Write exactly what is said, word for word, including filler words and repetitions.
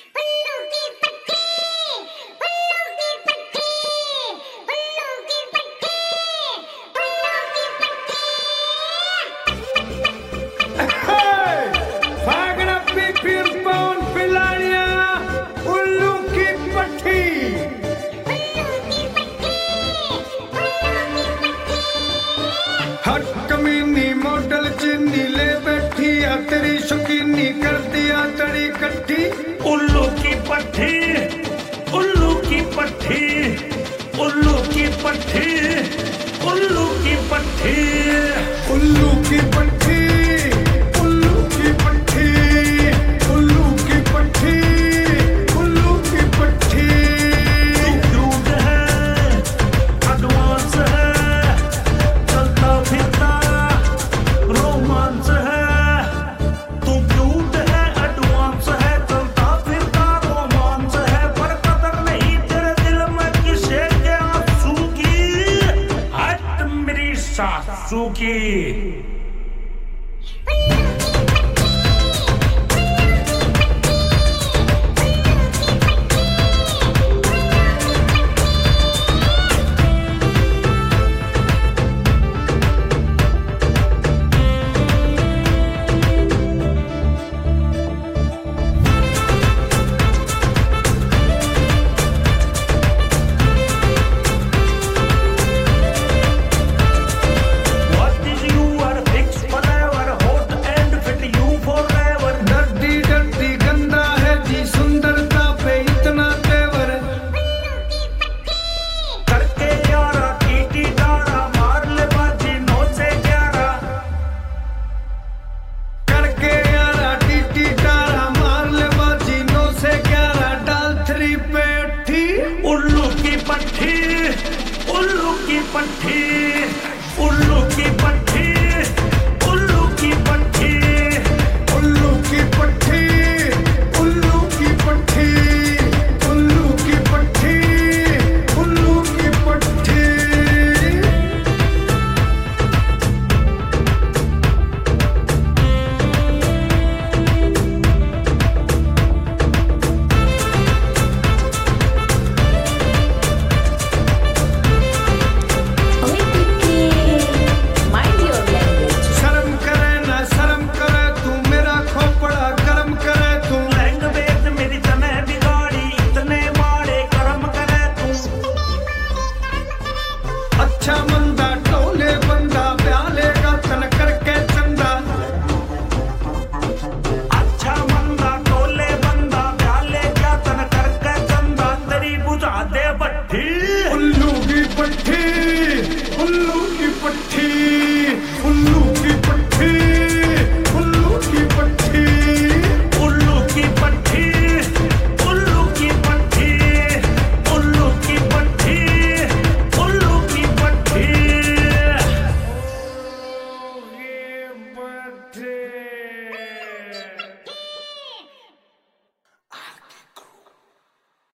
उल्लू की पट्टी, उल्लू की पट्टी, उल्लू की पट्टी, उल्लू की पट्टी। फागड़ा पी फिर पौन पिलानिया उल्लू की पट्टी, उल्लू की पट्टी, उल्लू की पट्टी। हट कमीनी मॉडल चीनी ले बैठी आ तेरी शौकीनी कर दिया तड़ी कट्ठी। उल्लू की पट्टी, उल्लू की पट्टी, उल्लू की पट्टी, उल्लू की पट्टी, उल्लू की पट्टी, उल्लू की पट्टी, उल्लू की पट्टी, उल्लू की पट्टी। क्यूट है, एडवांस है, चलता फिरता रोमांस है। तू क्यूट है, एडवांस है, चलता फिरता रोमांस है, पर कदर नहीं तेरे दिल में किसे के आंसू की। हट मेरी सासू की। What is you are fixed forever, hot and fit you forever. डरती डरती गंदा है जी सुंदरता पे इतना तेवर। करके यारा टीटी डारा मार ले बाजी नौ से ग्यारह। करके यारा टीटी टारा मार ले बाजी नौ से ग्यारह डाल थ्री पे अट्ठी। उल्लू की पट्टी, उल्लू की पट्टी, उल्लू की पट्टी, उल्लू की पट्टी, उल्लू की पट्टी, उल्लू की पट्टी, उल्लू की पट्टी, उल्लू की पट्टी। Mind your language. शर्म करे ना शर्म करे तू मेरा खोपड़ा गरम करे तू। लैंग्वेज मेरी तने बिगाड़ी इतने मारे कर्म करे तू। अच्छा मंदा टोले बंदा प्यालेगा तन करके चंदा। अच्छा मंदा टोले बंदा प्याले क्या तन करके चंदा। तेरी बुझा दे भट्टी। उल्लू की पट्टी, उल्लू की पट्टी।